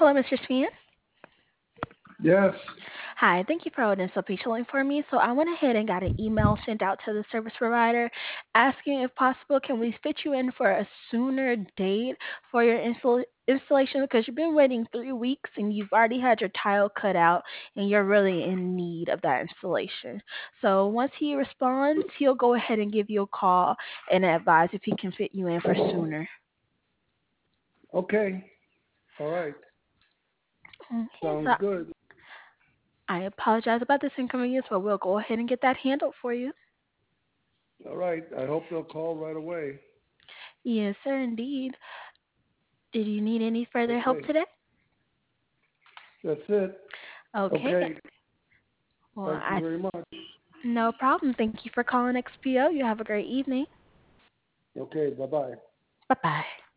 Hello, Mr. Span. Yes. Hi, thank you for holding so patiently for me. So I went ahead and got an email sent out to the service provider asking if possible, can we fit you in for a sooner date for your installation because you've been waiting 3 weeks and you've already had your tile cut out and you're really in need of that installation. So once he responds, he'll go ahead and give you a call and advise if he can fit you in for sooner. Okay. All right. Okay, Sounds so good. I apologize about this inconvenience, but we'll go ahead and get that handled for you. All right. I hope they'll call right away. Yes, sir, indeed. Did you need any further help Okay. today? That's it. Okay. Okay. Well, Thank you very much. no problem. Thank you for calling XPO. You have a great evening. Okay. Bye-bye. Bye bye.